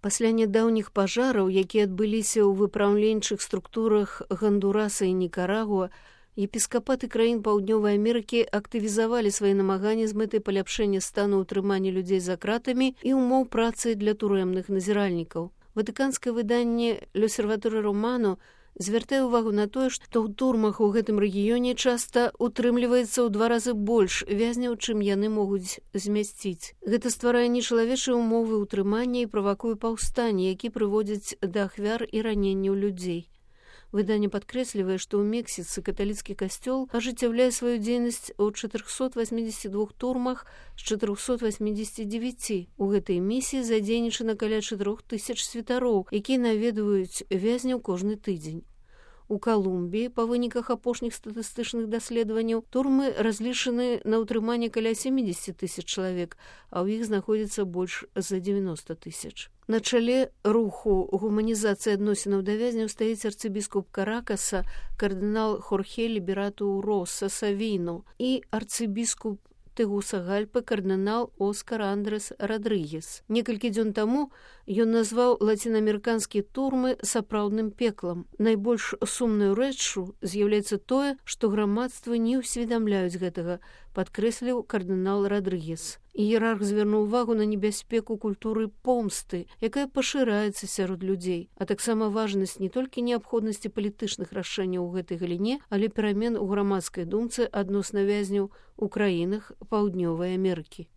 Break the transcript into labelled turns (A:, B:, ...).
A: Пасля нядаўніх пажараў, якія адбыліся ў выпраўленчых структурах Гондураса і Нікарагуа, епіскапаты краін Паўднёвай Амерыкі актывізавалі свае намаганні з мэтай паляпшэння стану ўтрымання людзей за кратамі і ўмоў працы для турэмных назіральнікаў. Ватыканскае выданне «L'Osservatore Romano» звяртае ўвагу на тое, што ў турмах у гэтым рэгіёне часта утрымліваецца ў 2 разы больш вязняў, чым яны могуць змясціць. Гэта стварае нечалавечыя ўмовы ўтрымання і правакуе паўстанне, які прыводзяць да ахвяр і раненняў людзей. Выданне падкрэслівае, што ў Мексіцы каталіцкі касцёл ажыццяўляе сваю дзейнасць у 482 турмах з 489. У гэтай місіі задзейнічана каля 4000 святароў, якія наведваюць вязняў кожны тыдзень. У Калумбіі, па выніках апошніх статыстычных даследаванняў, турмы разлічаны на ўтрыманне каля 70 000 чалавек, а ў іх знаходзіцца больш за 90 000. На чале руху гуманізацыі адносінаў да вязняў стаіць арцыбіскуп Каракаса, кардынал Хорхе Ліберату Роса Савіну і арцыбіскуп Тегусагальпы кардынал Оскар Андрес Радрыгес. Некалькі дзён таму ён назваў лацінаамерыканскія турмы сапраўдным пеклам. Найбольш сумнаю рэччу з'яўляецца тое, што грамадствы не ўсведамляюць гэтага, падкрэсліў кардынал Радрыгес. Іерарх звярнуў увагу на небяспеку культуры помсты, якая пашыраецца сярод людзей, а таксама важнасць не толькі неабходнасці палітычных рашэнняў у гэтай галіне, але перамен у грамадскай думцы адносна вязняў у краінах Паўднёвай Амерыкі.